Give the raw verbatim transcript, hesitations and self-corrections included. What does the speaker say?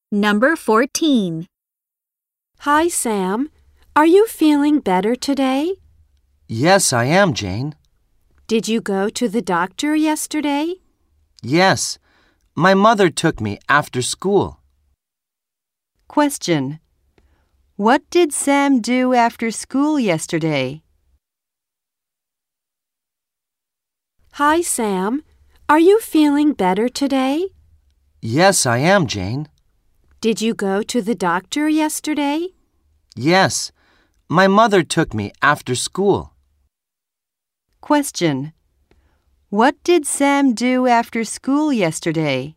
Number fourteen. Hi, Sam. Are you feeling better today? Yes, I am, Jane. Did you go to the doctor yesterday? Yes, my mother took me after school. Question. What did Sam do after school yesterday? Hi, Sam. Are you feeling better today? Yes, I am, Jane. Did you go to the doctor yesterday? Yes, my mother took me after school. Question. What did Sam do after school yesterday?